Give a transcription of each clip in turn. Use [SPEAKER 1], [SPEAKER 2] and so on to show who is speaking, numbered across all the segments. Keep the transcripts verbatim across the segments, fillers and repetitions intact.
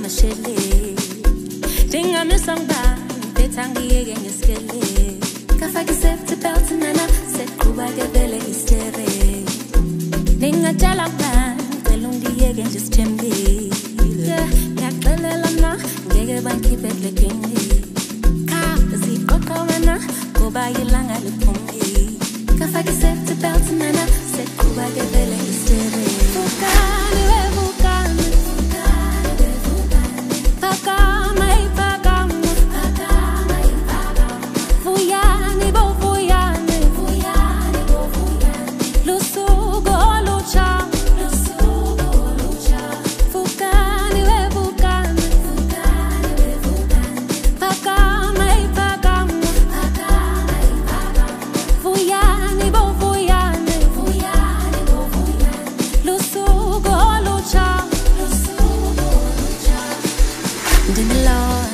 [SPEAKER 1] mashele Dinga misamba Betangi yege ngeskele Kafaki safety belt nana Set kuba gebele istere Dinga jalapa Kalundi yege njistembi Yeah, yaklele lana Ngege banki bekle kingi Ka, zi koko wana Kuba yilanga lipungi Kafaki safety belt nana Set kuba gebele istere Vukani we vukani Vukani we vukani Pakama i pakama Pakama i pakama Vuyani bo vuyani Vuyani bo vuyani Lusugo lucha Lusugo lucha Vukani we vukani Vukani we vukani Pakama i pakama Pakama i pakama Vuyani bo vuyani Vuyani bo vuyani Lusugo lucha Lusugo lucha Ndini Lord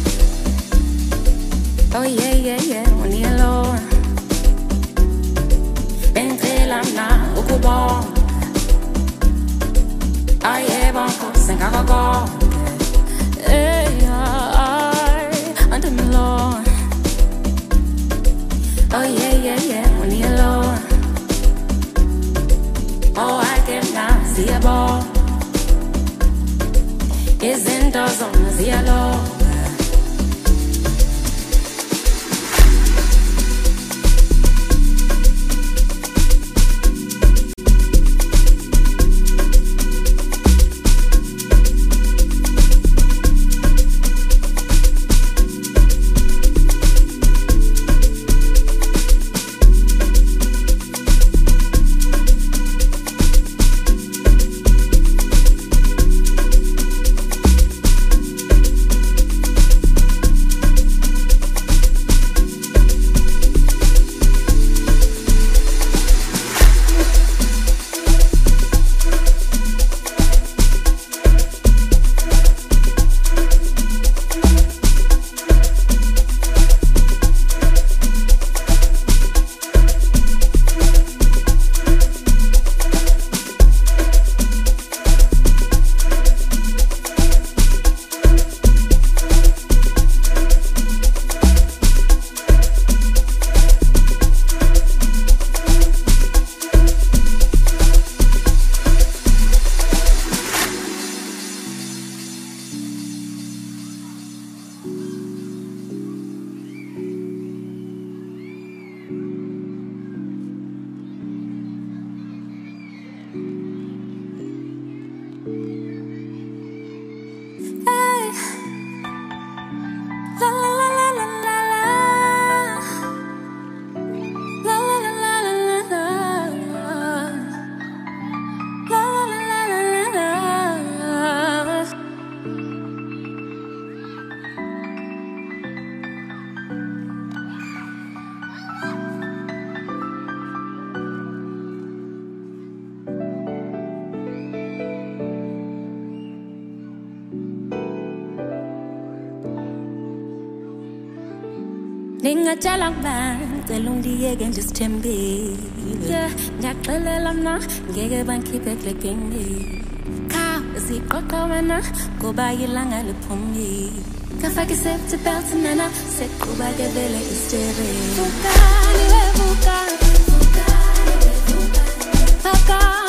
[SPEAKER 1] Oh yeah yeah yeah Wani Lord Bentela mna ukubo Aye bonko Sengago Hey ay Ndini Lord Oh yeah yeah yeah Wani Lord Oh I get now See a ball Is indoors on the yellow Ninga jalamba Kalundi yege njistembi Yeah, ngaklelela mna Ngege banki bekle kingi Ka, zi koko wana Kuba yilanga lipungi Kafaki safety belt nana Set kuba gebele istere Vukani we vukani Vukani we vukani Paka